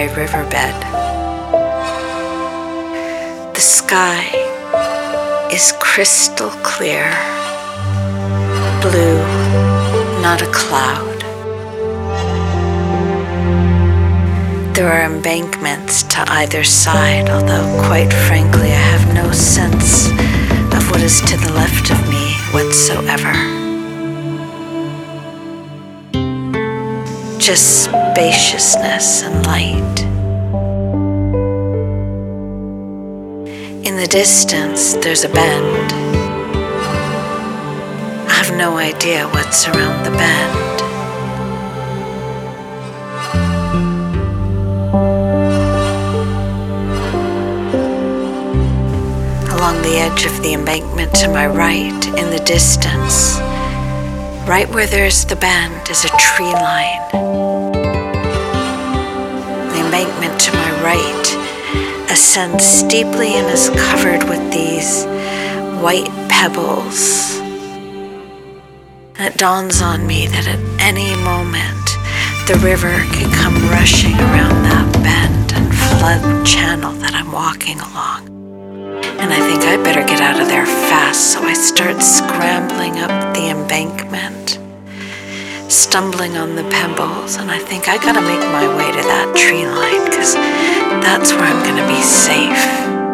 dry riverbed. The sky is crystal clear, blue, not a cloud. There are embankments to either side, although quite frankly I have no sense of what is to the left of me whatsoever. Just spaciousness and light. In the distance, there's a bend. I have no idea what's around the bend. Along the edge of the embankment to my right, in the distance, right where there's the bend, is a tree line. The embankment to my right ascends steeply and is covered with these white pebbles. And it dawns on me that at any moment the river could come rushing around that bend and flood the channel that I'm walking along. And I think I better get out of there fast, so I start scrambling up the embankment, stumbling on the pebbles, and I think I gotta make my way to that tree line, because that's where I'm gonna be safe.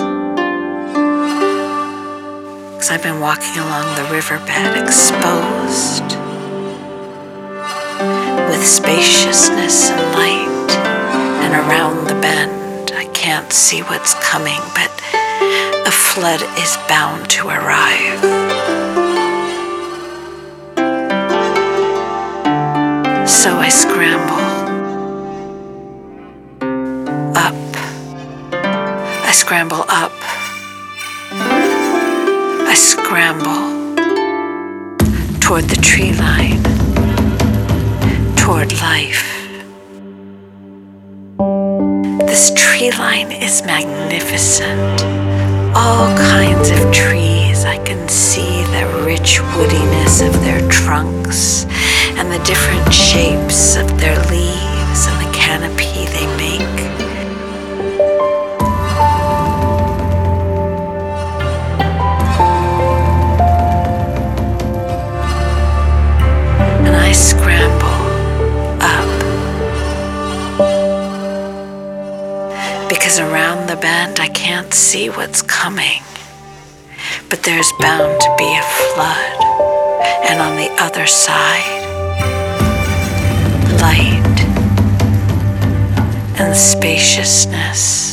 Because I've been walking along the riverbed exposed, with spaciousness and light, and around the bend I can't see what's coming, but a flood is bound to arrive. So I scramble up. I scramble up. I scramble toward the tree line, toward life. This tree line is magnificent. All kinds of trees. I can see the rich woodiness of their trunks and the different shapes of their leaves and the canopy they make. And I scramble up, because around the bend I can't see what's coming, but there's bound to be a flood, and on the other side, light and spaciousness.